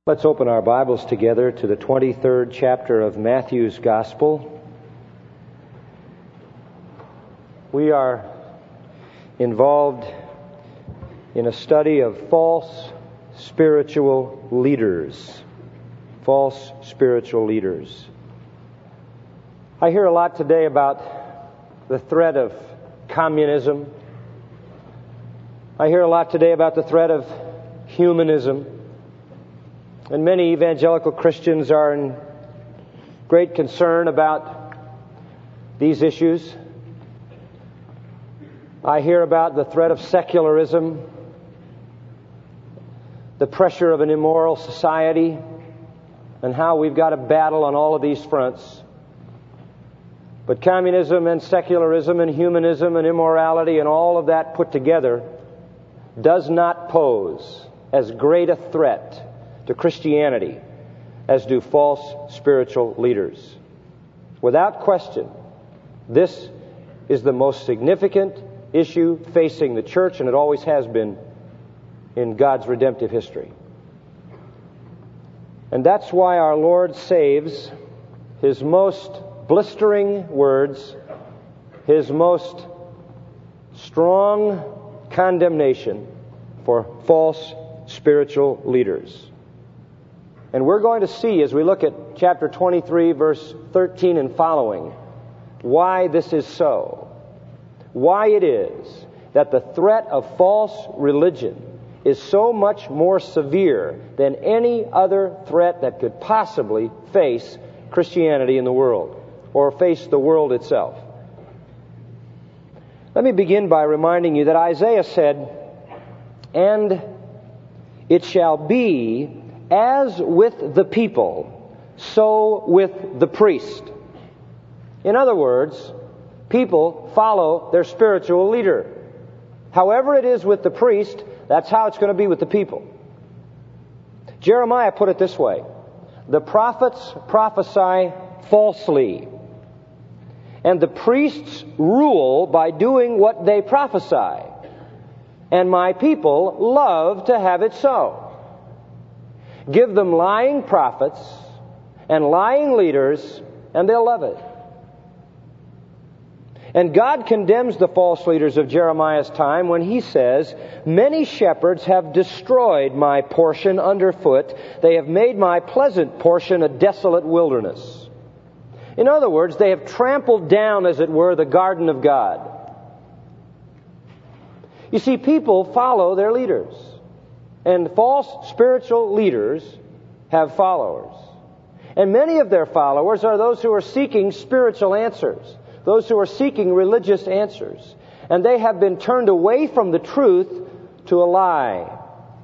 Let's open our Bibles together to the 23rd chapter of Matthew's Gospel. We are involved in a study of false spiritual leaders. False spiritual leaders. I hear a lot today about the threat of communism. I hear a lot today about the threat of humanism. And many evangelical Christians are in great concern about these issues. I hear about the threat of secularism, the pressure of an immoral society, and how we've got to battle on all of these fronts. But communism and secularism and humanism and immorality and all of that put together does not pose as great a threat to Christianity as do false spiritual leaders. Without question, this is the most significant issue facing the church, and it always has been in God's redemptive history. And that's why our Lord saves His most blistering words, His most strong condemnation for false spiritual leaders. And we're going to see, as we look at chapter 23, verse 13 and following, why this is so. Why it is that the threat of false religion is so much more severe than any other threat that could possibly face Christianity in the world, or face the world itself. Let me begin by reminding you that Isaiah said, "And it shall be as with the people, so with the priest." In other words, people follow their spiritual leader. However it is with the priest, that's how it's going to be with the people. Jeremiah put it this way: the prophets prophesy falsely, and the priests rule by doing what they prophesy, and my people love to have it so. Give them lying prophets and lying leaders, and they'll love it. And God condemns the false leaders of Jeremiah's time when He says, "Many shepherds have destroyed my portion underfoot. They have made my pleasant portion a desolate wilderness." In other words, they have trampled down, as it were, the garden of God. You see, people follow their leaders. And false spiritual leaders have followers. And many of their followers are those who are seeking spiritual answers, those who are seeking religious answers. And they have been turned away from the truth to a lie.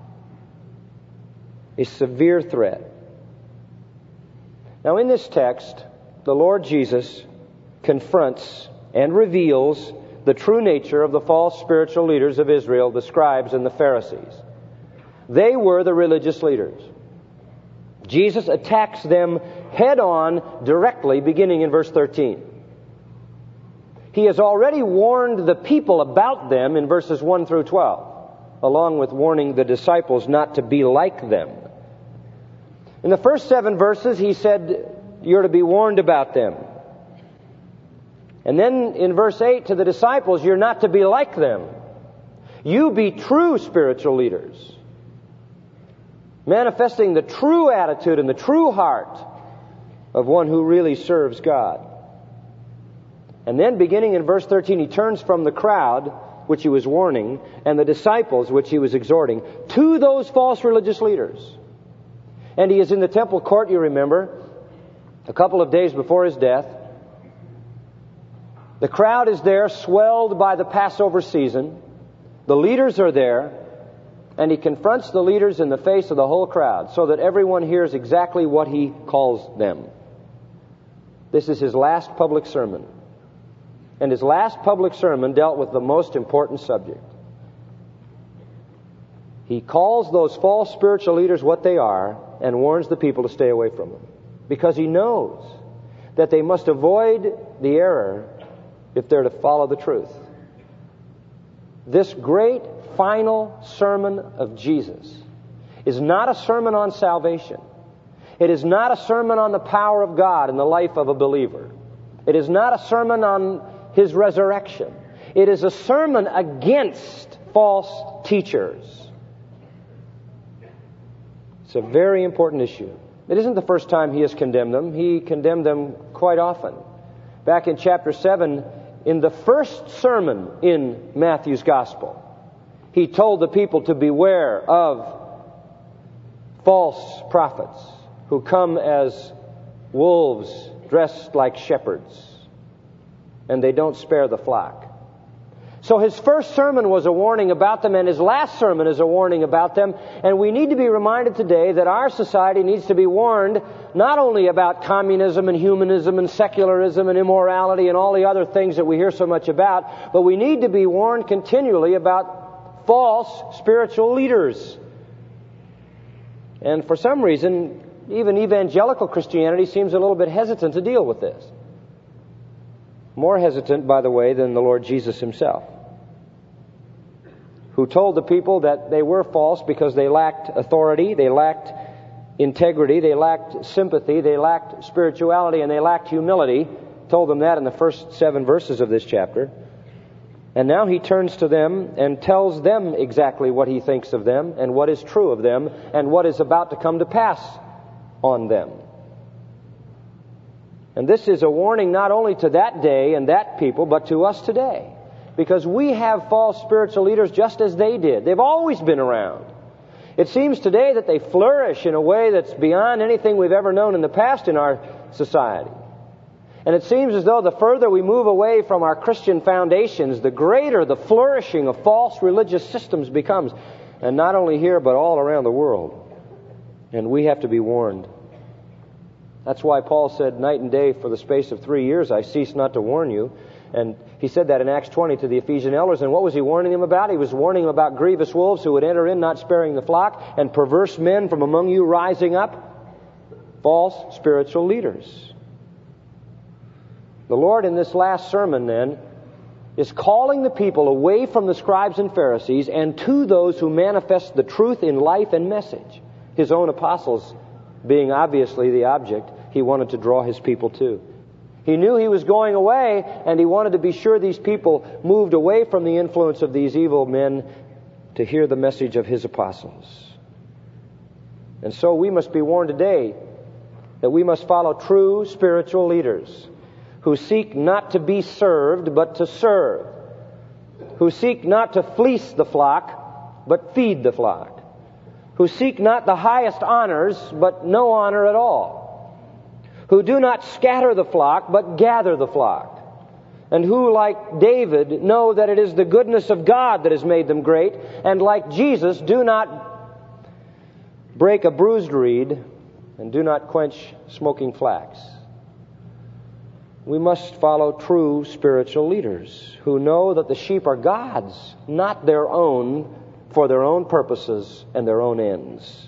A severe threat. Now in this text, the Lord Jesus confronts and reveals the true nature of the false spiritual leaders of Israel, the scribes and the Pharisees. They were the religious leaders. Jesus attacks them head on directly, beginning in verse 13. He has already warned the people about them in verses 1 through 12, along with warning the disciples not to be like them. In the first 7 verses, He said, you're to be warned about them. And then in verse 8 to the disciples, you're not to be like them. You be true spiritual leaders, manifesting the true attitude and the true heart of one who really serves God. And then beginning in verse 13, He turns from the crowd, which He was warning, and the disciples, which He was exhorting, to those false religious leaders. And He is in the temple court, you remember, a couple of days before His death. The crowd is there, swelled by the Passover season. The leaders are there. And He confronts the leaders in the face of the whole crowd so that everyone hears exactly what He calls them. This is His last public sermon. And His last public sermon dealt with the most important subject. He calls those false spiritual leaders what they are and warns the people to stay away from them. Because He knows that they must avoid the error if they're to follow the truth. This great final sermon of Jesus is not a sermon on salvation. It is not a sermon on the power of God in the life of a believer. It is not a sermon on His resurrection. It is a sermon against false teachers. It's a very important issue. It isn't the first time He has condemned them. He condemned them quite often. Back in chapter 7, in the first sermon in Matthew's Gospel, He told the people to beware of false prophets who come as wolves dressed like shepherds, and they don't spare the flock. So His first sermon was a warning about them, and His last sermon is a warning about them. And we need to be reminded today that our society needs to be warned not only about communism and humanism and secularism and immorality and all the other things that we hear so much about, but we need to be warned continually about false spiritual leaders. And for some reason, even evangelical Christianity seems a little bit hesitant to deal with this. More hesitant, by the way, than the Lord Jesus Himself, who told the people that they were false because they lacked authority, they lacked integrity, they lacked sympathy, they lacked spirituality, and they lacked humility. Told them that in the first 7 verses of this chapter. And now He turns to them and tells them exactly what He thinks of them and what is true of them and what is about to come to pass on them. And this is a warning not only to that day and that people, but to us today. Because we have false spiritual leaders just as they did. They've always been around. It seems today that they flourish in a way that's beyond anything we've ever known in the past in our society. And it seems as though the further we move away from our Christian foundations, the greater the flourishing of false religious systems becomes. And not only here, but all around the world. And we have to be warned. That's why Paul said, night and day for the space of 3 years I cease not to warn you. And he said that in Acts 20 to the Ephesian elders. And what was he warning them about? He was warning them about grievous wolves who would enter in, not sparing the flock, and perverse men from among you rising up, false spiritual leaders. The Lord in this last sermon then is calling the people away from the scribes and Pharisees and to those who manifest the truth in life and message. His own apostles being obviously the object He wanted to draw His people to. He knew He was going away, and He wanted to be sure these people moved away from the influence of these evil men to hear the message of His apostles. And so we must be warned today that we must follow true spiritual leaders who seek not to be served, but to serve, who seek not to fleece the flock, but feed the flock, who seek not the highest honors, but no honor at all, who do not scatter the flock, but gather the flock, and who, like David, know that it is the goodness of God that has made them great, and like Jesus, do not break a bruised reed, and do not quench smoking flax. We must follow true spiritual leaders who know that the sheep are God's, not their own, for their own purposes and their own ends.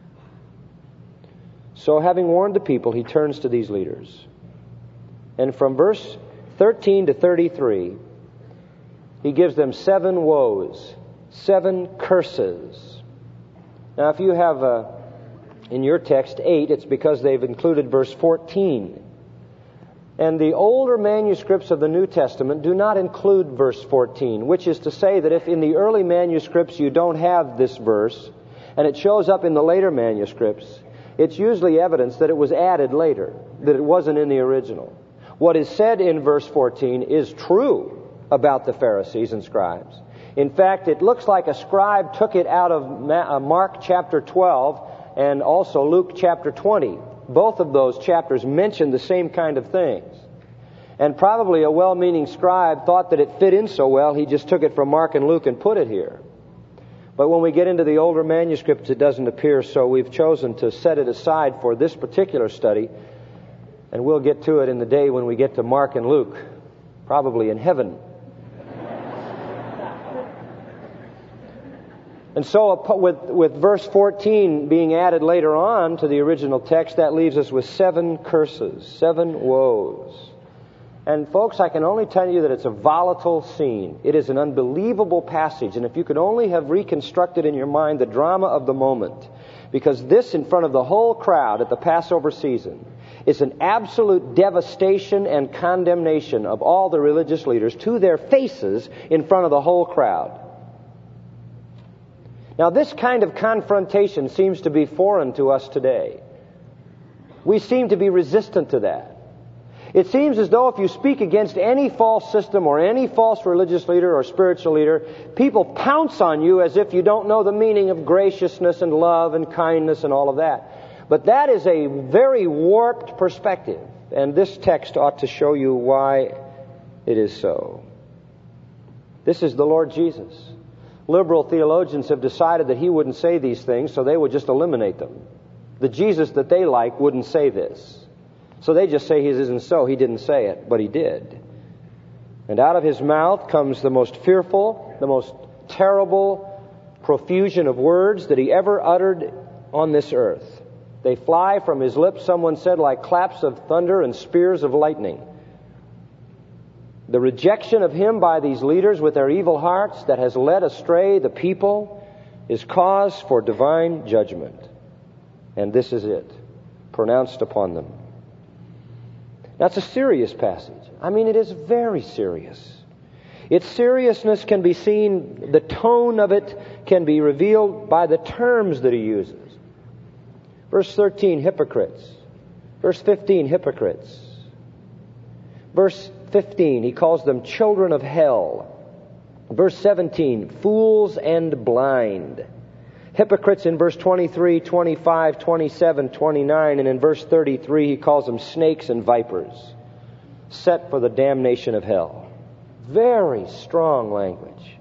So having warned the people, He turns to these leaders. And from verse 13 to 33, He gives them 7 woes, 7 curses. Now if you have in your text 8, it's because they've included verse 14. And the older manuscripts of the New Testament do not include verse 14, which is to say that if in the early manuscripts you don't have this verse, and it shows up in the later manuscripts, it's usually evidence that it was added later, that it wasn't in the original. What is said in verse 14 is true about the Pharisees and scribes. In fact, it looks like a scribe took it out of Mark chapter 12 and also Luke chapter 20. Both of those chapters mention the same kind of things. And probably a well-meaning scribe thought that it fit in so well, he just took it from Mark and Luke and put it here. But when we get into the older manuscripts, it doesn't appear, so we've chosen to set it aside for this particular study, and we'll get to it in the day when we get to Mark and Luke, probably in heaven. And so with verse 14 being added later on to the original text, that leaves us with 7 curses, 7 woes. And folks, I can only tell you that it's a volatile scene. It is an unbelievable passage. And if you could only have reconstructed in your mind the drama of the moment, Because this, in front of the whole crowd at the Passover season, is an absolute devastation and condemnation of all the religious leaders to their faces in front of the whole crowd. Now, this kind of confrontation seems to be foreign to us today. We seem to be resistant to that. It seems as though if you speak against any false system or any false religious leader or spiritual leader, people pounce on you as if you don't know the meaning of graciousness and love and kindness and all of that. But that is a very warped perspective, and this text ought to show you why it is so. This is the Lord Jesus. Liberal theologians have decided that He wouldn't say these things, so they would just eliminate them. The Jesus that they like wouldn't say this. So they just say He isn't so. He didn't say it, but He did. And out of His mouth comes the most fearful, the most terrible profusion of words that He ever uttered on this earth. They fly from His lips, someone said, like claps of thunder and spears of lightning. The rejection of Him by these leaders with their evil hearts that has led astray the people is cause for divine judgment. And this is it, pronounced upon them. That's a serious passage. I mean, it is very serious. Its seriousness can be seen, the tone of it can be revealed by the terms that He uses. Verse 13, hypocrites. Verse 15, hypocrites. Verse 15, He calls them children of hell. Verse 17, fools and blind. Hypocrites in verse 23, 25, 27, 29, and in verse 33 He calls them snakes and vipers, set for the damnation of hell. Very strong language.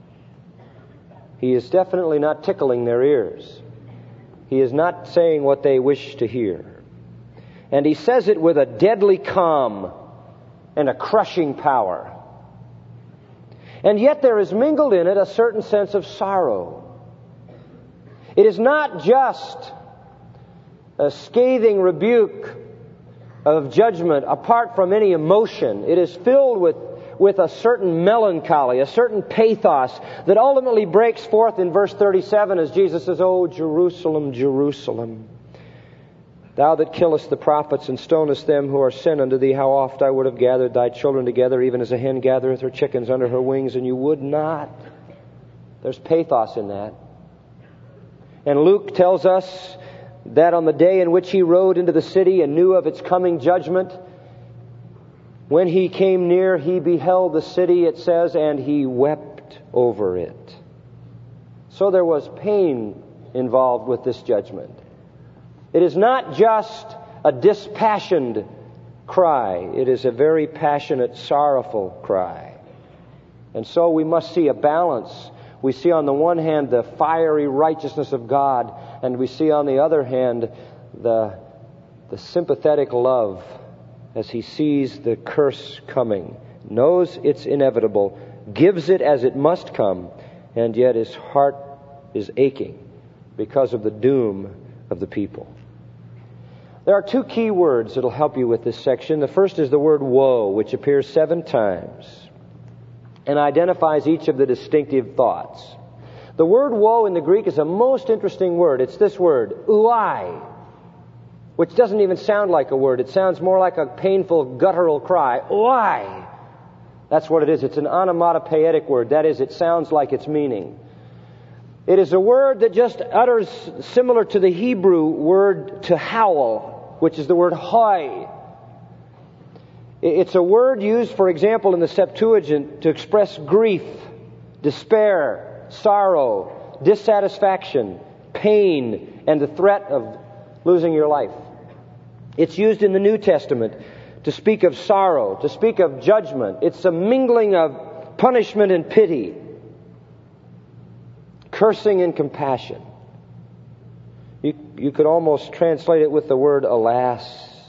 He is definitely not tickling their ears. He is not saying what they wish to hear. And He says it with a deadly calm and a crushing power. And yet there is mingled in it a certain sense of sorrow. It is not just a scathing rebuke of judgment apart from any emotion. It is filled with a certain melancholy, a certain pathos that ultimately breaks forth in verse 37 as Jesus says, "O Jerusalem, Jerusalem, thou that killest the prophets and stonest them who are sent unto thee, how oft I would have gathered thy children together, even as a hen gathereth her chickens under her wings, and you would not." There's pathos in that. And Luke tells us that on the day in which He rode into the city and knew of its coming judgment, when He came near, He beheld the city, it says, and He wept over it. So there was pain involved with this judgment. It is not just a dispassioned cry. It is a very passionate, sorrowful cry. And so we must see a balance. We see on the one hand the fiery righteousness of God, and we see on the other hand the sympathetic love as He sees the curse coming, knows it's inevitable, gives it as it must come, and yet His heart is aching because of the doom of the people. There are two key words that will help you with this section. The first is the word woe, which appears 7 times and identifies each of the distinctive thoughts. The word woe in the Greek is a most interesting word. It's this word, uai, which doesn't even sound like a word. It sounds more like a painful guttural cry. Uai! That's what it is. It's an onomatopoeic word. That is, it sounds like its meaning. It is a word that just utters similar to the Hebrew word to howl, which is the word hoi. It's a word used, for example, in the Septuagint to express grief, despair, sorrow, dissatisfaction, pain, and the threat of losing your life. It's used in the New Testament to speak of sorrow, to speak of judgment. It's a mingling of punishment and pity, cursing and compassion. You could almost translate it with the word alas.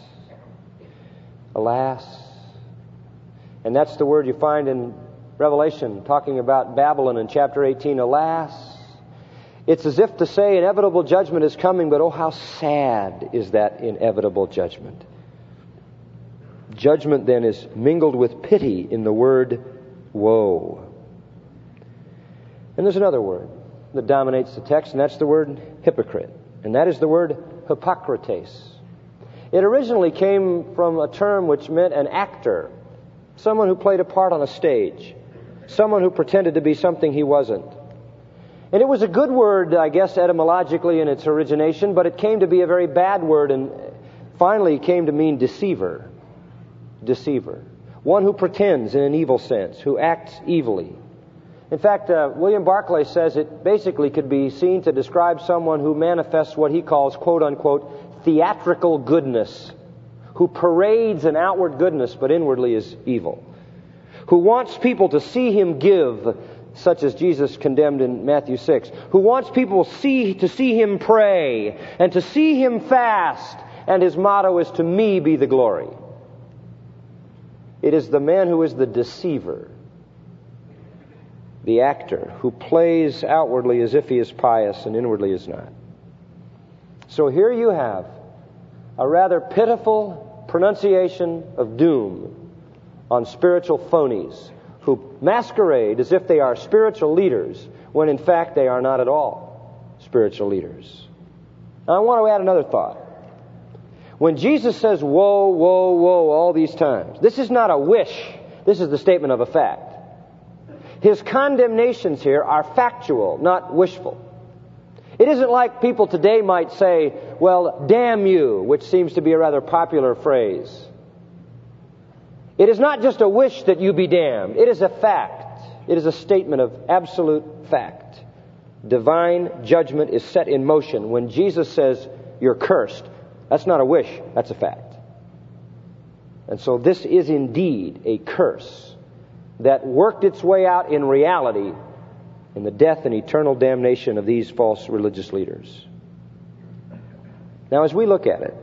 Alas. And that's the word you find in Revelation, talking about Babylon in chapter 18. Alas. It's as if to say inevitable judgment is coming, but oh, how sad is that inevitable judgment. Judgment then is mingled with pity in the word woe. And there's another word that dominates the text, and that's the word hypocrite. And that is the word Hippocrates. It originally came from a term which meant an actor, someone who played a part on a stage, someone who pretended to be something he wasn't. And it was a good word, I guess, etymologically in its origination, but it came to be a very bad word and finally came to mean deceiver. Deceiver. One who pretends in an evil sense, who acts evilly. In fact, William Barclay says it basically could be seen to describe someone who manifests what he calls, quote-unquote, theatrical goodness, who parades an outward goodness but inwardly is evil, who wants people to see him give, such as Jesus condemned in Matthew 6, who wants people to see him pray and to see him fast, and his motto is, "To me be the glory." It is the man who is the deceiver, the actor, who plays outwardly as if he is pious and inwardly is not. So here you have a rather pitiful pronunciation of doom on spiritual phonies who masquerade as if they are spiritual leaders when in fact they are not at all spiritual leaders. Now I want to add another thought. When Jesus says, woe, woe, woe, all these times, this is not a wish. This is the statement of a fact. His condemnations here are factual, not wishful. It isn't like people today might say, well, damn you, which seems to be a rather popular phrase. It is not just a wish that you be damned. It is a fact. It is a statement of absolute fact. Divine judgment is set in motion. When Jesus says, you're cursed, that's not a wish, that's a fact. And so this is indeed a curse that worked its way out in reality in the death and eternal damnation of these false religious leaders. Now, as we look at it,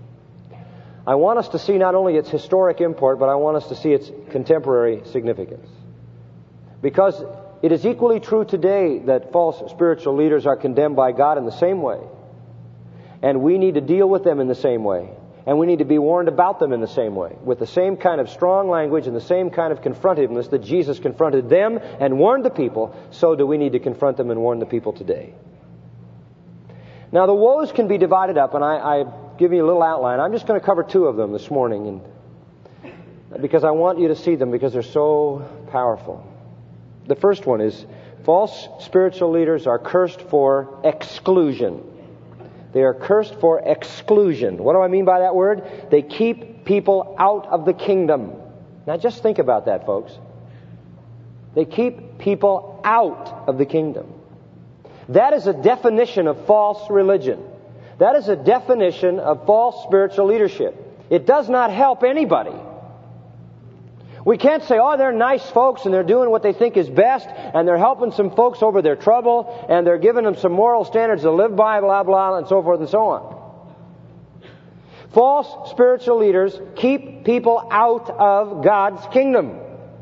I want us to see not only its historic import, but I want us to see its contemporary significance. Because it is equally true today that false spiritual leaders are condemned by God in the same way. And we need to deal with them in the same way. And we need to be warned about them in the same way, with the same kind of strong language and the same kind of confrontativeness that Jesus confronted them and warned the people. So do we need to confront them and warn the people today. Now the woes can be divided up, and I give you a little outline. I'm just going to cover two of them this morning, and because I want you to see them because they're so powerful. The first one is false spiritual leaders are cursed for exclusion. They are cursed for exclusion. What do I mean by that word? They keep people out of the kingdom. Now just think about that, folks. They keep people out of the kingdom. That is a definition of false religion. That is a definition of false spiritual leadership. It does not help anybody. We can't say, oh, they're nice folks and they're doing what they think is best and they're helping some folks over their trouble and they're giving them some moral standards to live by, blah, blah, and so forth and so on. False spiritual leaders keep people out of God's kingdom.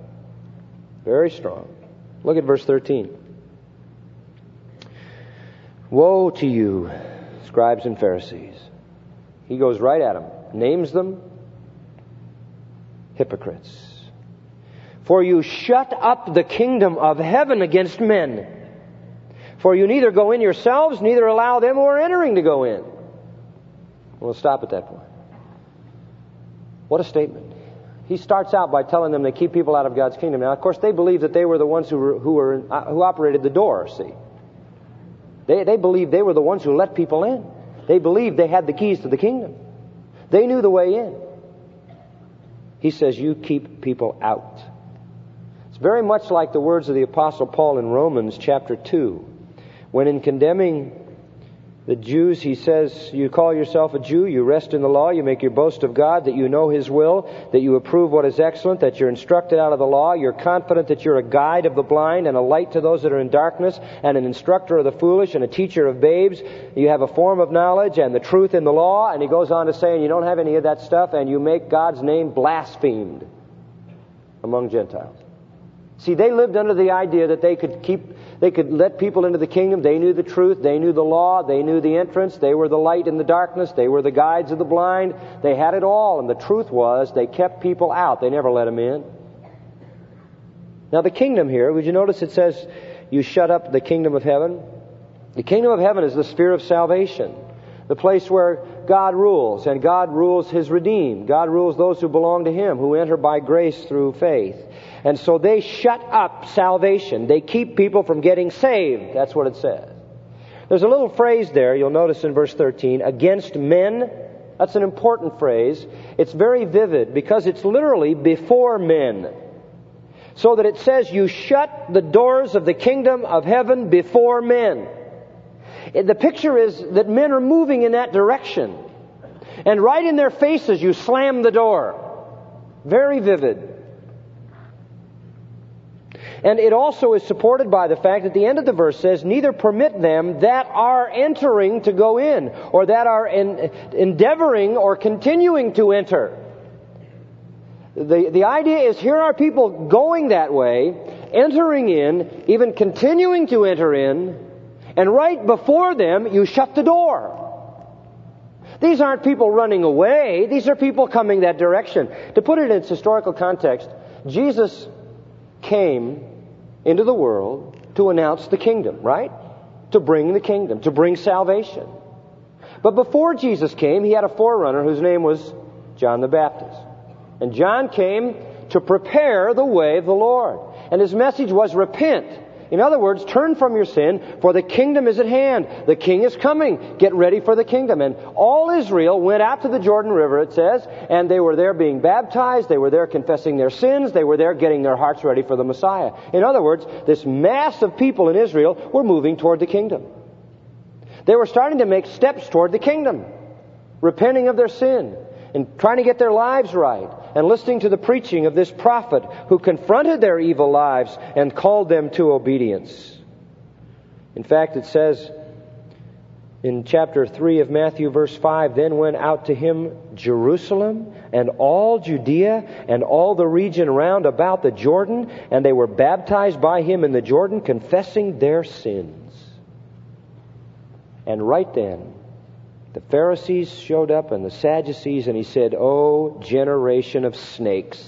Very strong. Look at verse 13. Woe to you, scribes and Pharisees. He goes right at them, names them hypocrites. For you shut up the kingdom of heaven against men. For you neither go in yourselves, neither allow them who are entering to go in. We'll stop at that point. What a statement. He starts out by telling them they keep people out of God's kingdom. Now, of course, they believe that they were the ones who operated the door, see. They believed they were the ones who let people in. They believed they had the keys to the kingdom. They knew the way in. He says, you keep people out. It's very much like the words of the Apostle Paul in Romans chapter 2, when in condemning the Jews, he says, you call yourself a Jew, you rest in the law, you make your boast of God, that you know His will, that you approve what is excellent, that you're instructed out of the law, you're confident that you're a guide of the blind and a light to those that are in darkness, and an instructor of the foolish and a teacher of babes. You have a form of knowledge and the truth in the law, and he goes on to say, and you don't have any of that stuff, and you make God's name blasphemed among Gentiles. See, they lived under the idea that they could let people into the kingdom. They knew the truth. They knew the law. They knew the entrance. They were the light in the darkness. They were the guides of the blind. They had it all. And the truth was they kept people out. They never let them in. Now the kingdom here, would you notice it says, you shut up the kingdom of heaven? The kingdom of heaven is the sphere of salvation, the place where God rules, and God rules His redeemed. God rules those who belong to Him, who enter by grace through faith. And so they shut up salvation. They keep people from getting saved. That's what it says. There's a little phrase there, you'll notice in verse 13, against men. That's an important phrase. It's very vivid because it's literally before men. So that it says you shut the doors of the kingdom of heaven before men. The picture is that men are moving in that direction. And right in their faces you slam the door. Very vivid. And it also is supported by the fact that the end of the verse says, neither permit them that are entering to go in, or that are endeavoring or continuing to enter. The idea is here are people going that way, entering in, even continuing to enter in, and right before them you shut the door. These aren't people running away. These are people coming that direction. To put it in its historical context, Jesus came into the world to announce the kingdom, right? To bring the kingdom, to bring salvation. But before Jesus came, He had a forerunner whose name was John the Baptist. And John came to prepare the way of the Lord. And his message was repent. In other words, turn from your sin, for the kingdom is at hand. The king is coming. Get ready for the kingdom. And all Israel went out to the Jordan River, it says, and they were there being baptized. They were there confessing their sins. They were there getting their hearts ready for the Messiah. In other words, this mass of people in Israel were moving toward the kingdom. They were starting to make steps toward the kingdom, repenting of their sin and trying to get their lives right, and listening to the preaching of this prophet who confronted their evil lives and called them to obedience. In fact, it says in chapter 3 of Matthew, verse 5, then went out to him Jerusalem and all Judea and all the region round about the Jordan, and they were baptized by him in the Jordan, confessing their sins. And right then, the Pharisees showed up and the Sadducees, and he said, "O generation of snakes,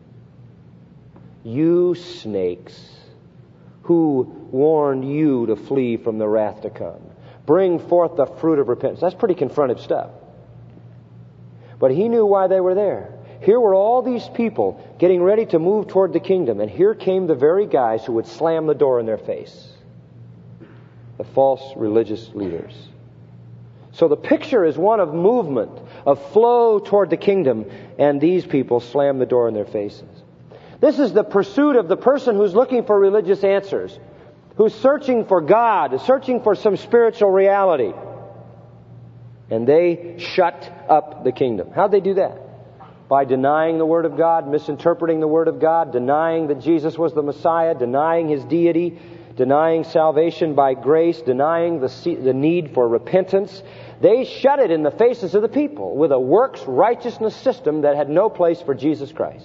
you snakes, who warned you to flee from the wrath to come? Bring forth the fruit of repentance." That's pretty confrontive stuff. But he knew why they were there. Here were all these people getting ready to move toward the kingdom, and here came the very guys who would slam the door in their face. The false religious leaders. So the picture is one of movement, of flow toward the kingdom, and these people slam the door in their faces. This is the pursuit of the person who's looking for religious answers, who's searching for God, searching for some spiritual reality. And they shut up the kingdom. How'd they do that? By denying the Word of God, misinterpreting the Word of God, denying that Jesus was the Messiah, denying His deity, denying salvation by grace, denying the need for repentance. They shut it in the faces of the people with a works righteousness system that had no place for Jesus Christ.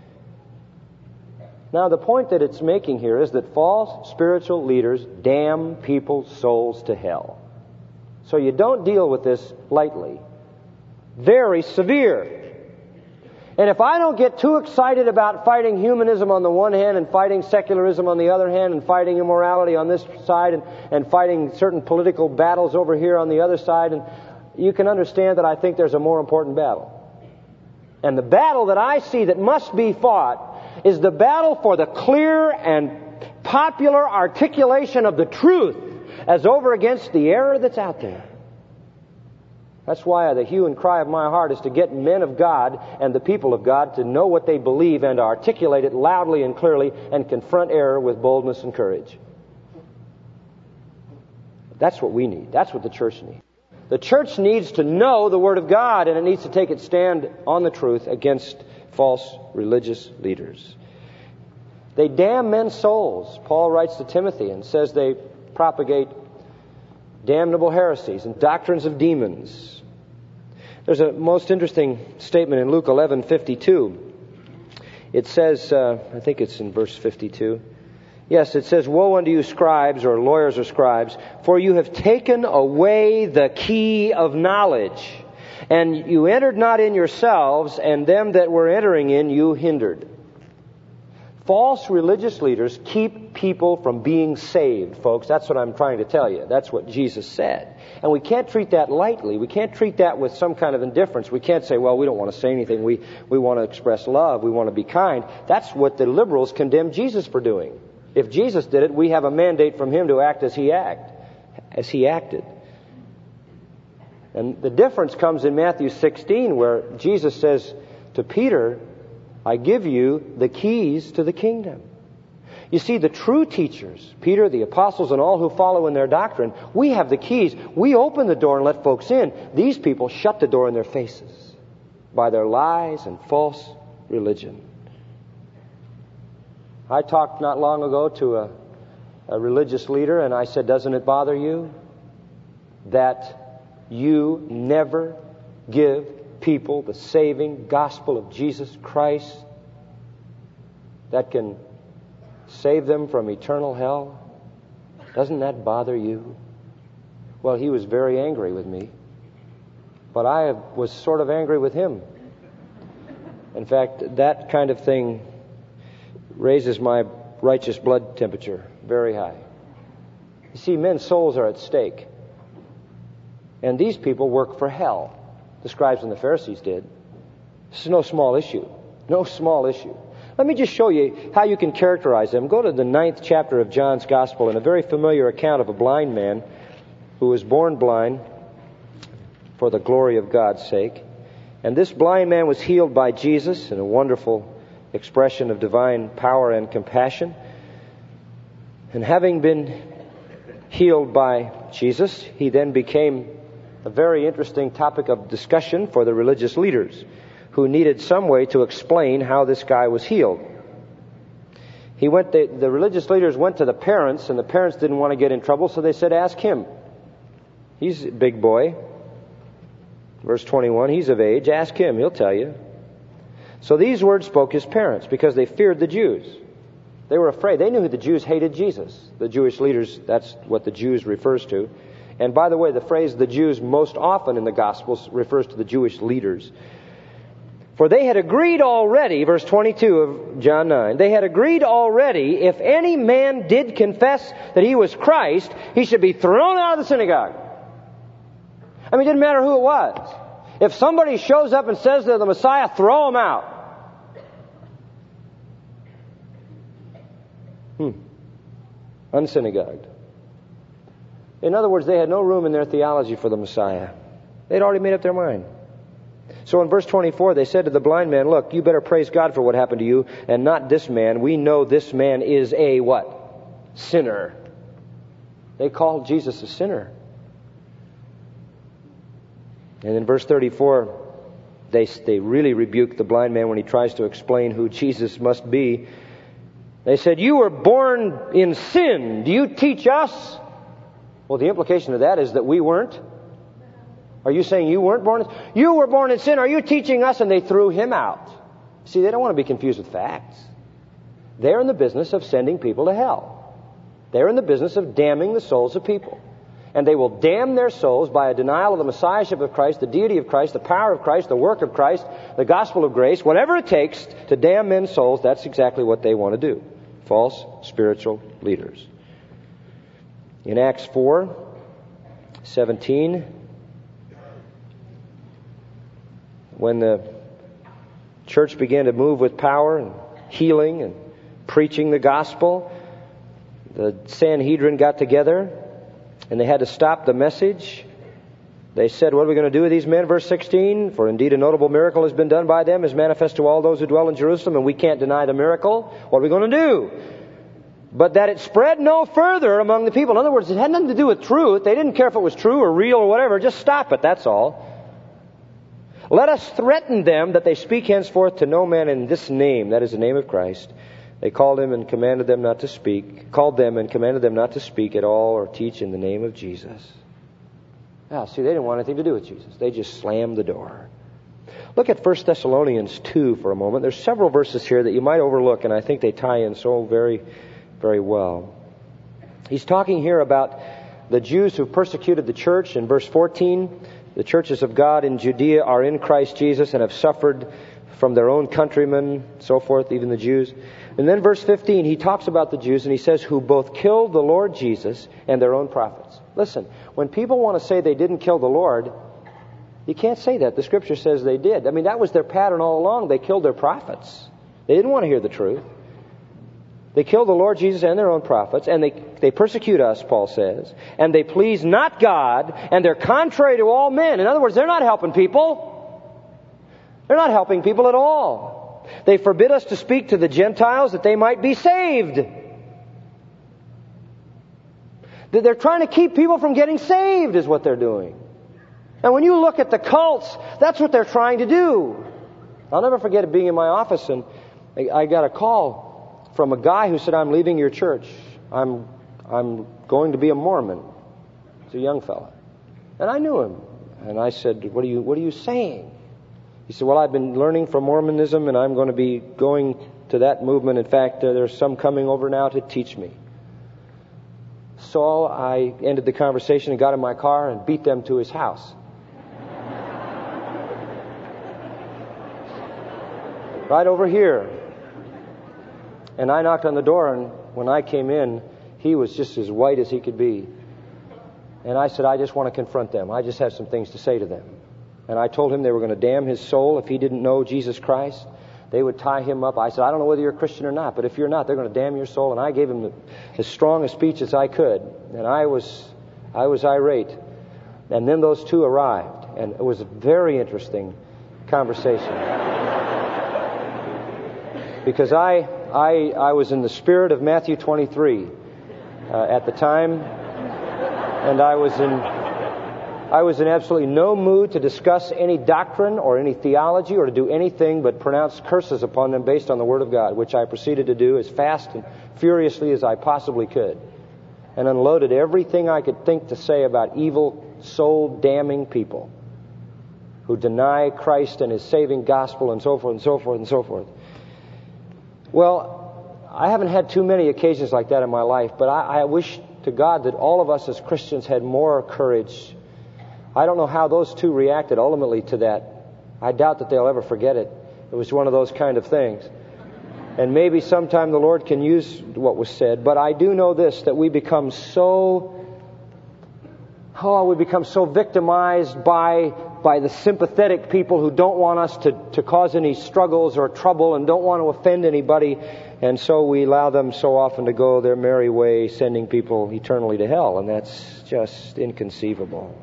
Now, the point that it's making here is that false spiritual leaders damn people's souls to hell. So you don't deal with this lightly. Very severe. And if I don't get too excited about fighting humanism on the one hand and fighting secularism on the other hand and fighting immorality on this side and fighting certain political battles over here on the other side, and you can understand that I think there's a more important battle. And the battle that I see that must be fought is the battle for the clear and popular articulation of the truth as over against the error that's out there. That's why the hue and cry of my heart is to get men of God and the people of God to know what they believe and to articulate it loudly and clearly and confront error with boldness and courage. That's what we need. That's what the church needs. The church needs to know the Word of God, and it needs to take its stand on the truth against false religious leaders. They damn men's souls. Paul writes to Timothy and says they propagate damnable heresies and doctrines of demons. There's a most interesting statement in Luke 11:52. It says, I think it's in verse 52. Yes, it says, "Woe unto you, scribes," or lawyers or scribes, "for you have taken away the key of knowledge, and you entered not in yourselves, and them that were entering in you hindered." False religious leaders keep people from being saved, folks. That's what I'm trying to tell you. That's what Jesus said. And we can't treat that lightly. We can't treat that with some kind of indifference. We can't say, well, we don't want to say anything. We want to express love. We want to be kind. That's what the liberals condemn Jesus for doing. If Jesus did it, we have a mandate from Him to act as He acted. And the difference comes in Matthew 16, where Jesus says to Peter, I give you the keys to the kingdom. You see, the true teachers, Peter, the apostles, and all who follow in their doctrine, we have the keys. We open the door and let folks in. These people shut the door in their faces by their lies and false religion. I talked not long ago to a religious leader, and I said, doesn't it bother you that you never give people the saving gospel of Jesus Christ that can save them from eternal hell? Doesn't that bother you? Well, he was very angry with me, but I was sort of angry with him. In fact, that kind of thing raises my righteous blood temperature very high. You see, men's souls are at stake, and these people work for hell. The scribes and the Pharisees did. This is no small issue. No small issue. Let me just show you how you can characterize them. Go to the 9th chapter of John's Gospel, and a very familiar account of a blind man who was born blind for the glory of God's sake. And this blind man was healed by Jesus in a wonderful expression of divine power and compassion. And having been healed by Jesus, he then became a very interesting topic of discussion for the religious leaders who needed some way to explain how this guy was healed. The religious leaders went to the parents, and the parents didn't want to get in trouble, so they said, ask him. He's a big boy. Verse 21, he's of age. Ask him, he'll tell you. So these words spoke his parents because they feared the Jews. They were afraid. They knew the Jews hated Jesus. The Jewish leaders, that's what the Jews refers to. And by the way, the phrase the Jews most often in the Gospels refers to the Jewish leaders. For they had agreed already, verse 22 of John 9, they had agreed already if any man did confess that he was Christ, he should be thrown out of the synagogue. I mean, it didn't matter who it was. If somebody shows up and says they're the Messiah, throw them out. Unsynagogued. In other words, they had no room in their theology for the Messiah. They'd already made up their mind. So in verse 24, they said to the blind man, look, you better praise God for what happened to you, and not this man. We know this man is a what? Sinner. They called Jesus a sinner. And in verse 34, they really rebuke the blind man when he tries to explain who Jesus must be. They said, you were born in sin. Do you teach us? Well, the implication of that is that we weren't. Are you saying you weren't born in sin? You were born in sin. Are you teaching us? And they threw him out. See, they don't want to be confused with facts. They're in the business of sending people to hell. They're in the business of damning the souls of people. And they will damn their souls by a denial of the Messiahship of Christ, the deity of Christ, the power of Christ, the work of Christ, the gospel of grace. Whatever it takes to damn men's souls, that's exactly what they want to do. False spiritual leaders. In Acts 4:17, when the church began to move with power and healing and preaching the gospel, the Sanhedrin got together and they had to stop the message. They said, what are we going to do with these men? Verse 16, for indeed a notable miracle has been done by them, is manifest to all those who dwell in Jerusalem, and we can't deny the miracle. What are we going to do? But that it spread no further among the people. In other words, it had nothing to do with truth. They didn't care if it was true or real or whatever. Just stop it, that's all. Let us threaten them that they speak henceforth to no man in this name, that is the name of Christ. They called them and commanded them not to speak at all or teach in the name of Jesus. Now, see, they didn't want anything to do with Jesus. They just slammed the door. Look at 1 Thessalonians 2 for a moment. There's several verses here that you might overlook, and I think they tie in so very, very well. He's talking here about the Jews who persecuted the church. In verse 14, the churches of God in Judea are in Christ Jesus and have suffered from their own countrymen, so forth, even the Jews. And then verse 15, he talks about the Jews and he says, who both killed the Lord Jesus and their own prophets. Listen, when people want to say they didn't kill the Lord, you can't say that. The Scripture says they did. I mean, that was their pattern all along. They killed their prophets. They didn't want to hear the truth. They killed the Lord Jesus and their own prophets, and they persecute us, Paul says, and they please not God, and they're contrary to all men. In other words, they're not helping people. They're not helping people at all. They forbid us to speak to the Gentiles that they might be saved. They're trying to keep people from getting saved is what they're doing. And when you look at the cults, that's what they're trying to do. I'll never forget it being in my office, and I got a call from a guy who said, I'm leaving your church. I'm going to be a Mormon. He's a young fella. And I knew him. And I said, what are you saying? He said, well, I've been learning from Mormonism, and I'm going to be going to that movement. In fact, there's some coming over now to teach me. So I ended the conversation and got in my car and beat them to his house. Right over here. And I knocked on the door, and when I came in, he was just as white as he could be. And I said, I just want to confront them. I just have some things to say to them. And I told him they were going to damn his soul if he didn't know Jesus Christ. They would tie him up. I said, I don't know whether you're a Christian or not, but if you're not, they're going to damn your soul. And I gave him as strong a speech as I could. And I was irate. And then those two arrived. And it was a very interesting conversation. Because I was in the spirit of Matthew 23 at the time. And I was in absolutely no mood to discuss any doctrine or any theology or to do anything but pronounce curses upon them based on the Word of God, which I proceeded to do as fast and furiously as I possibly could, and unloaded everything I could think to say about evil, soul-damning people who deny Christ and His saving gospel and so forth and so forth and so forth. Well, I haven't had too many occasions like that in my life, but I wish to God that all of us as Christians had more courage. I don't know how those two reacted ultimately to that. I doubt that they'll ever forget it. It was one of those kind of things. And maybe sometime the Lord can use what was said. But I do know this, that we become so victimized by the sympathetic people who don't want us to cause any struggles or trouble and don't want to offend anybody. And so we allow them so often to go their merry way, sending people eternally to hell. And that's just inconceivable.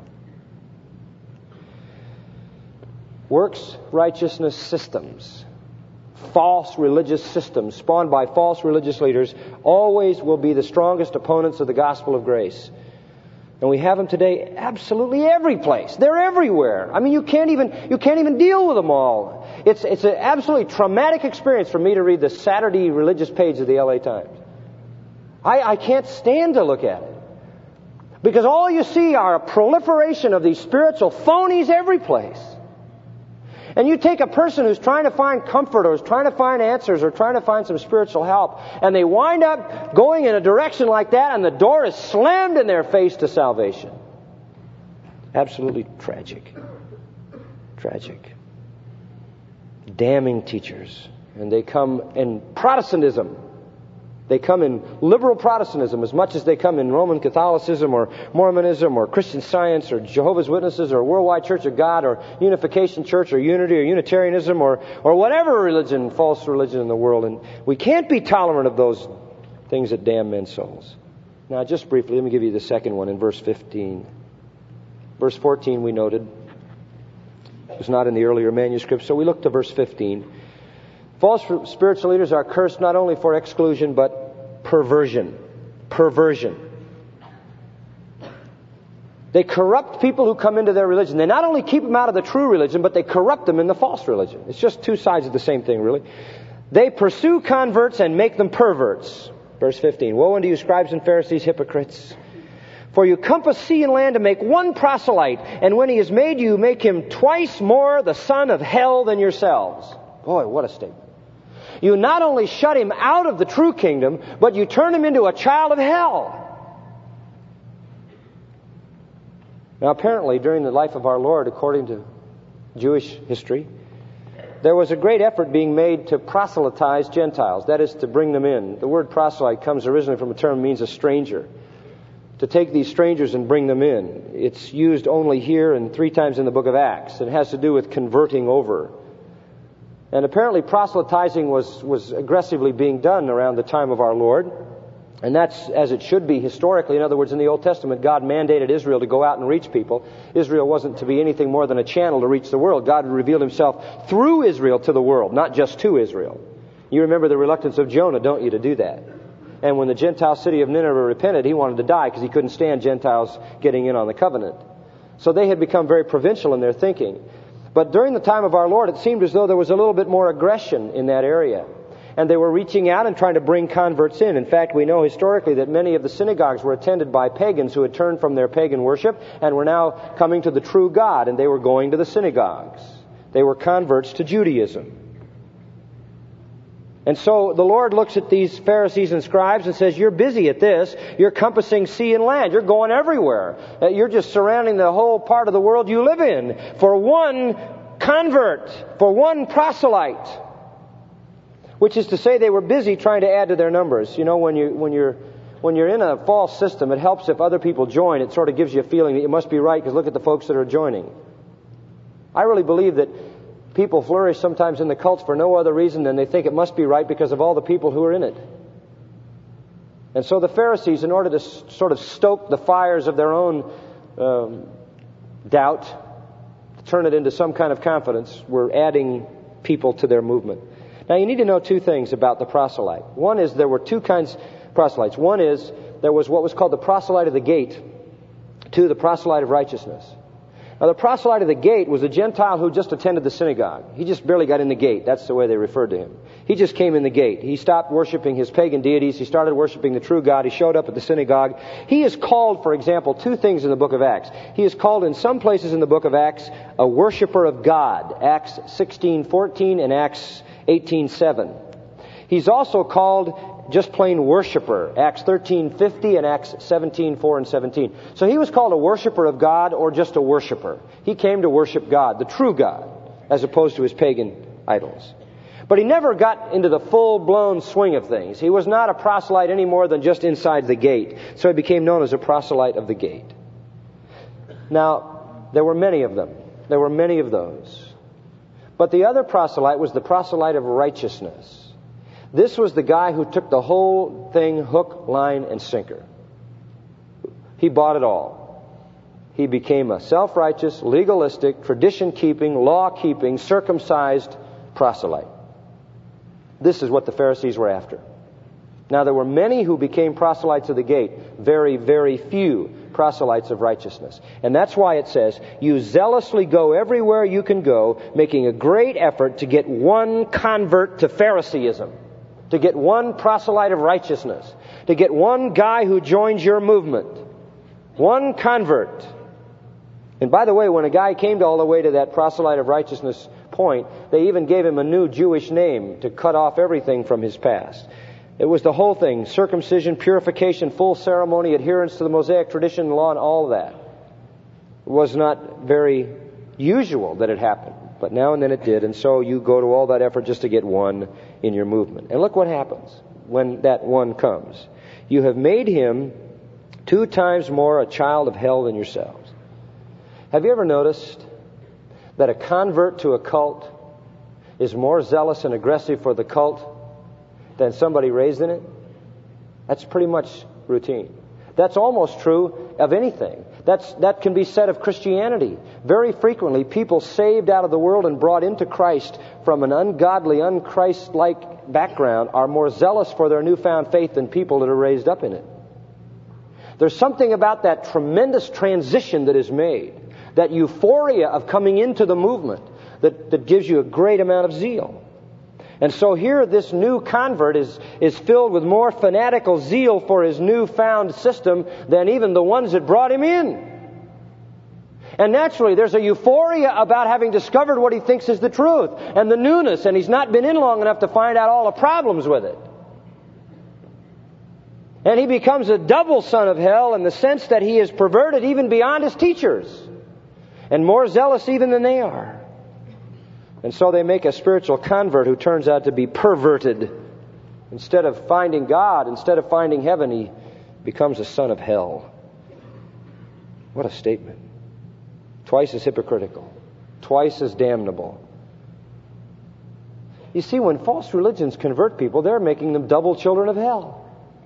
Works righteousness systems, false religious systems spawned by false religious leaders always will be the strongest opponents of the gospel of grace. And we have them today absolutely every place. They're everywhere. I mean, you can't even deal with them all. It's an absolutely traumatic experience for me to read the Saturday religious page of the LA Times. I can't stand to look at it. Because all you see are a proliferation of these spiritual phonies every place. And you take a person who's trying to find comfort or is trying to find answers or trying to find some spiritual help, and they wind up going in a direction like that, and the door is slammed in their face to salvation. Absolutely tragic. Tragic. Damning teachers. And they come in Protestantism. They come in liberal Protestantism as much as they come in Roman Catholicism or Mormonism or Christian Science or Jehovah's Witnesses or Worldwide Church of God or Unification Church or Unity or Unitarianism or whatever religion, false religion in the world. And we can't be tolerant of those things that damn men's souls. Now, just briefly, let me give you the second one in verse 15. Verse 14 we noted. It was not in the earlier manuscript, so we look to verse 15. False spiritual leaders are cursed not only for exclusion, but perversion. Perversion. They corrupt people who come into their religion. They not only keep them out of the true religion, but they corrupt them in the false religion. It's just two sides of the same thing, really. They pursue converts and make them perverts. Verse 15. Woe unto you, scribes and Pharisees, hypocrites! For you compass sea and land to make one proselyte, and when he is made, you make him twice more the son of hell than yourselves. Boy, what a statement. You not only shut him out of the true kingdom, but you turn him into a child of hell. Now, apparently, during the life of our Lord, according to Jewish history, there was a great effort being made to proselytize Gentiles. That is, to bring them in. The word proselyte comes originally from a term that means a stranger. To take these strangers and bring them in. It's used only here and 3 times in the book of Acts. It has to do with converting over. And apparently proselytizing was aggressively being done around the time of our Lord. And that's as it should be historically. In other words, in the Old Testament, God mandated Israel to go out and reach people. Israel wasn't to be anything more than a channel to reach the world. God revealed himself through Israel to the world, not just to Israel. You remember the reluctance of Jonah, don't you, to do that? And when the Gentile city of Nineveh repented, he wanted to die because he couldn't stand Gentiles getting in on the covenant. So they had become very provincial in their thinking. But during the time of our Lord, it seemed as though there was a little bit more aggression in that area. And they were reaching out and trying to bring converts in. In fact, we know historically that many of the synagogues were attended by pagans who had turned from their pagan worship and were now coming to the true God, and they were going to the synagogues. They were converts to Judaism. And so the Lord looks at these Pharisees and scribes and says, you're busy at this. You're compassing sea and land. You're going everywhere. You're just surrounding the whole part of the world you live in for one convert, for one proselyte. Which is to say they were busy trying to add to their numbers. You know, when you're in a false system, it helps if other people join. It sort of gives you a feeling that you must be right because look at the folks that are joining. I really believe that people flourish sometimes in the cults for no other reason than they think it must be right because of all the people who are in it. And so the Pharisees, in order to sort of stoke the fires of their own doubt, to turn it into some kind of confidence, were adding people to their movement. Now you need to know 2 things about the proselyte. One is there were 2 kinds of proselytes. One is there was what was called the proselyte of the gate. 2, the proselyte of righteousness. Now the proselyte of the gate was a Gentile who just attended the synagogue. He just barely got in the gate. That's the way they referred to him. He just came in the gate. He stopped worshiping his pagan deities. He started worshiping the true God. He showed up at the synagogue. He is called, for example, 2 things in the book of Acts. He is called in some places in the book of Acts a worshiper of God. Acts 16:14 and Acts 18:7. He's also called just plain worshiper, Acts 13:50 and Acts 17:4 and 17. So he was called a worshiper of God or just a worshiper. He came to worship God, the true God, as opposed to his pagan idols. But he never got into the full-blown swing of things. He was not a proselyte any more than just inside the gate. So he became known as a proselyte of the gate. Now, there were many of them. There were many of those. But the other proselyte was the proselyte of righteousness. This was the guy who took the whole thing hook, line, and sinker. He bought it all. He became a self-righteous, legalistic, tradition-keeping, law-keeping, circumcised proselyte. This is what the Pharisees were after. Now, there were many who became proselytes of the gate. Very, very few proselytes of righteousness. And that's why it says, you zealously go everywhere you can go, making a great effort to get one convert to Phariseeism, to get one proselyte of righteousness, to get one guy who joins your movement, one convert. And by the way, when a guy came all the way to that proselyte of righteousness point, they even gave him a new Jewish name to cut off everything from his past. It was the whole thing, circumcision, purification, full ceremony, adherence to the Mosaic tradition, law, and all of that. It was not very usual that it happened, but now and then it did, and so you go to all that effort just to get one in your movement. And look what happens when that one comes. You have made him 2 times more a child of hell than yourselves. Have you ever noticed that a convert to a cult is more zealous and aggressive for the cult than somebody raised in it? That's pretty much routine. That's almost true of anything. That can be said of Christianity. Very frequently, people saved out of the world and brought into Christ from an ungodly, un-Christ-like background are more zealous for their newfound faith than people that are raised up in it. There's something about that tremendous transition that is made, that euphoria of coming into the movement, that gives you a great amount of zeal. And so here this new convert is filled with more fanatical zeal for his newfound system than even the ones that brought him in. And naturally there's a euphoria about having discovered what he thinks is the truth and the newness, and he's not been in long enough to find out all the problems with it. And he becomes a double son of hell in the sense that he is perverted even beyond his teachers and more zealous even than they are. And so they make a spiritual convert who turns out to be perverted. Instead of finding God, instead of finding heaven, he becomes a son of hell. What a statement. Twice as hypocritical. Twice as damnable. You see, when false religions convert people, they're making them double children of hell.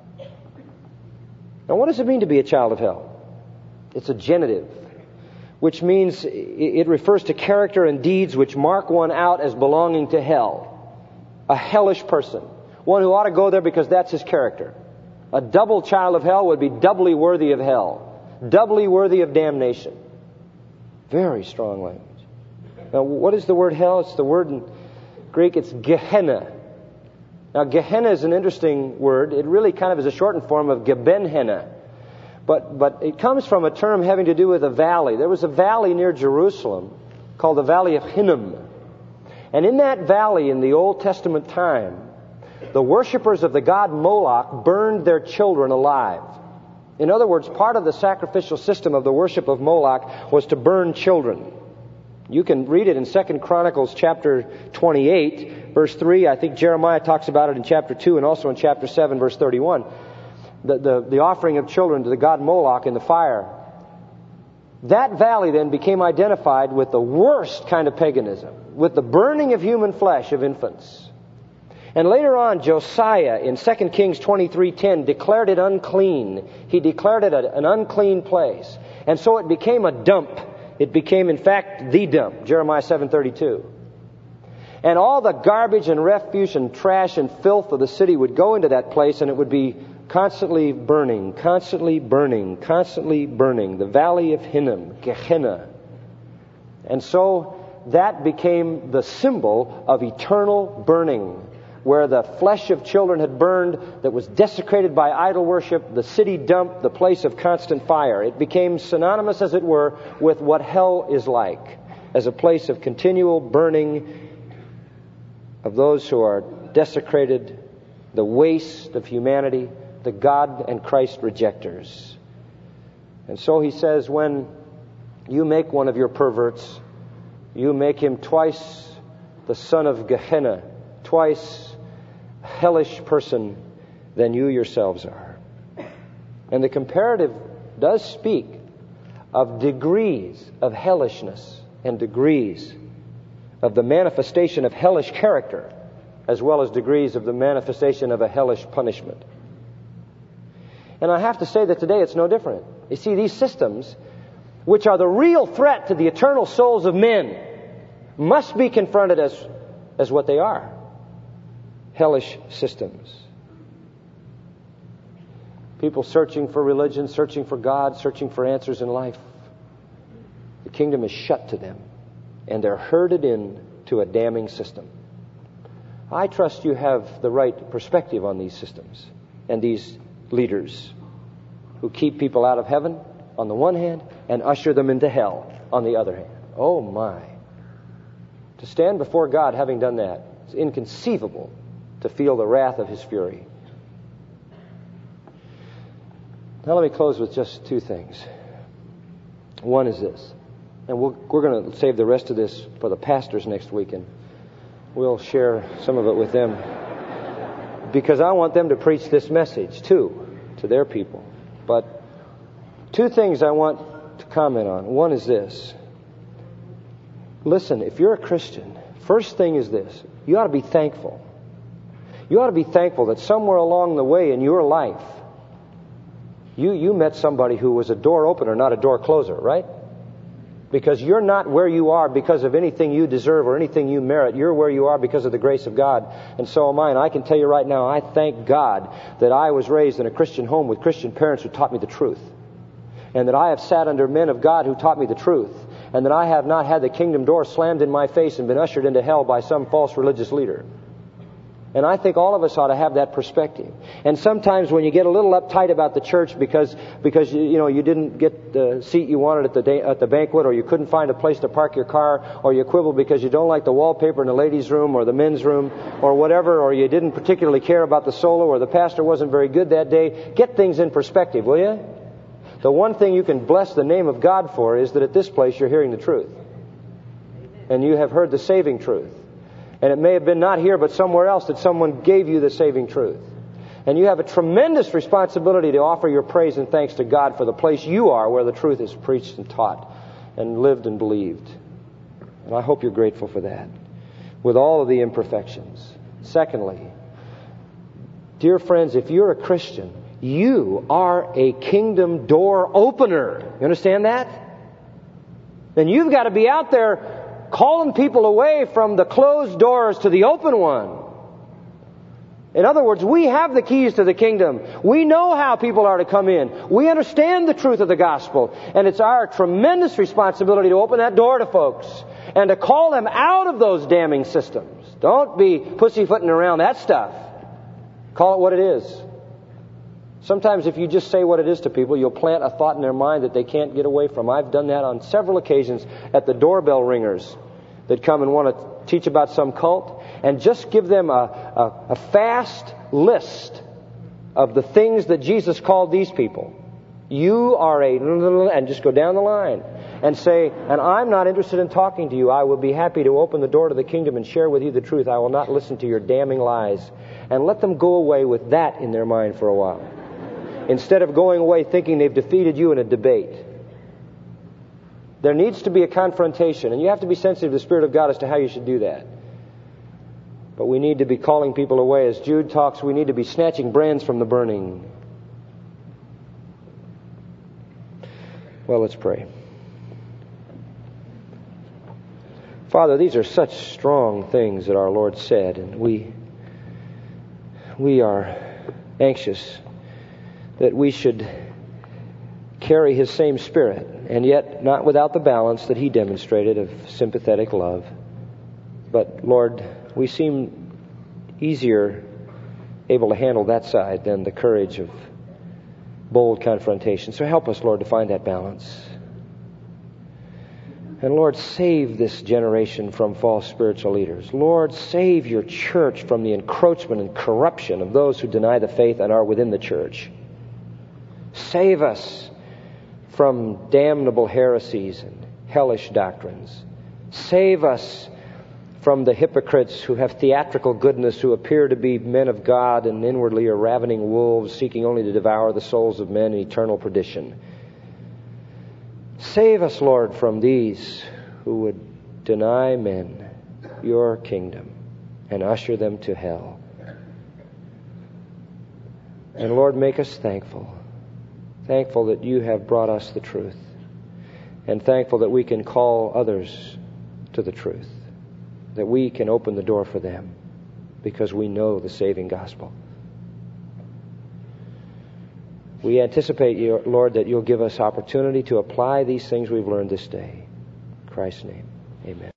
Now, what does it mean to be a child of hell? It's a genitive, which means it refers to character and deeds which mark one out as belonging to hell. A hellish person. One who ought to go there because that's his character. A double child of hell would be doubly worthy of hell. Doubly worthy of damnation. Very strong language. Now, what is the word hell? It's the word in Greek, it's Gehenna. Now, Gehenna is an interesting word. It really kind of is a shortened form of Gebenhenna. But it comes from a term having to do with a valley. There was a valley near Jerusalem called the Valley of Hinnom. And in that valley, in the Old Testament time, the worshippers of the god Moloch burned their children alive. In other words, part of the sacrificial system of the worship of Moloch was to burn children. You can read it in 2 Chronicles chapter 28, verse 3. I think Jeremiah talks about it in chapter 2 and also in chapter 7, verse 31. The offering of children to the god Moloch in the fire. That valley then became identified with the worst kind of paganism, with the burning of human flesh of infants. And later on, Josiah in 2 Kings 23:10 declared it unclean. He declared it an unclean place. And so it became a dump. It became, in fact, the dump, Jeremiah 7:32. And all the garbage and refuse and trash and filth of the city would go into that place, and it would be constantly burning, constantly burning, constantly burning. The Valley of Hinnom, Gehenna. And so that became the symbol of eternal burning, where the flesh of children had burned, that was desecrated by idol worship, the city dump, the place of constant fire. It became synonymous, as it were, with what hell is like, as a place of continual burning of those who are desecrated, the waste of humanity, the God and Christ rejectors. And so he says, when you make one of your perverts, you make him twice the son of Gehenna, twice hellish person than you yourselves are. And the comparative does speak of degrees of hellishness and degrees of the manifestation of hellish character, as well as degrees of the manifestation of a hellish punishment. And I have to say that today it's no different. You see, these systems, which are the real threat to the eternal souls of men, must be confronted as what they are. Hellish systems. People searching for religion, searching for God, searching for answers in life. The kingdom is shut to them, and they're herded in to a damning system. I trust you have the right perspective on these systems and these leaders who keep people out of heaven on the one hand and usher them into hell on the other hand. Oh my. To stand before God having done that, it's inconceivable to feel the wrath of His fury. Now let me close with just two things. One is this, and we're going to save the rest of this for the pastors next week, and we'll share some of it with them, because I want them to preach this message too to their people. But two things I want to comment on. One is this. Listen, if you're a Christian, first thing is this. You ought to be thankful. You ought to be thankful that somewhere along the way in your life, you met somebody who was a door opener, not a door closer, right? Because you're not where you are because of anything you deserve or anything you merit. You're where you are because of the grace of God. And so am I. And I can tell you right now, I thank God that I was raised in a Christian home with Christian parents who taught me the truth. And that I have sat under men of God who taught me the truth. And that I have not had the kingdom door slammed in my face and been ushered into hell by some false religious leader. And I think all of us ought to have that perspective. And sometimes when you get a little uptight about the church because you didn't get the seat you wanted at the banquet, or you couldn't find a place to park your car, or you quibble because you don't like the wallpaper in the ladies' room or the men's room or whatever, or you didn't particularly care about the solo, or the pastor wasn't very good that day, get things in perspective, will you? The one thing you can bless the name of God for is that at this place you're hearing the truth. and you have heard the saving truth. And it may have been not here but somewhere else that someone gave you the saving truth. And you have a tremendous responsibility to offer your praise and thanks to God for the place you are where the truth is preached and taught and lived and believed. And I hope you're grateful for that, with all of the imperfections. Secondly, dear friends, if you're a Christian, you are a kingdom door opener. You understand that? Then you've got to be out there calling people away from the closed doors to the open one. In other words, we have the keys to the kingdom. We know how people are to come in. We understand the truth of the gospel. And it's our tremendous responsibility to open that door to folks and to call them out of those damning systems. Don't be pussyfooting around that stuff. Call it what it is. Sometimes if you just say what it is to people, you'll plant a thought in their mind that they can't get away from. I've done that on several occasions at the doorbell ringers that come and want to teach about some cult, and just give them a fast list of the things that Jesus called these people. You are and just go down the line and say, and I'm not interested in talking to you. I will be happy to open the door to the kingdom and share with you the truth. I will not listen to your damning lies. And let them go away with that in their mind for a while, instead of going away thinking they've defeated you in a debate. There needs to be a confrontation, and you have to be sensitive to the Spirit of God as to how you should do that. But we need to be calling people away. As Jude talks, we need to be snatching brands from the burning. Well, let's pray. Father, these are such strong things that our Lord said, and we are anxious that we should carry His same Spirit, and yet not without the balance that He demonstrated of sympathetic love. But, Lord, we seem easier able to handle that side than the courage of bold confrontation. So help us, Lord, to find that balance. And, Lord, save this generation from false spiritual leaders. Lord, save your church from the encroachment and corruption of those who deny the faith and are within the church. Save us from damnable heresies and hellish doctrines. Save us from the hypocrites who have theatrical goodness, who appear to be men of God and inwardly are ravening wolves, seeking only to devour the souls of men in eternal perdition. Save us, Lord, from these who would deny men your kingdom and usher them to hell. And Lord, make us thankful that you have brought us the truth, and thankful that we can call others to the truth, that we can open the door for them because we know the saving gospel. We anticipate, Lord, that you'll give us opportunity to apply these things we've learned this day. In Christ's name, amen.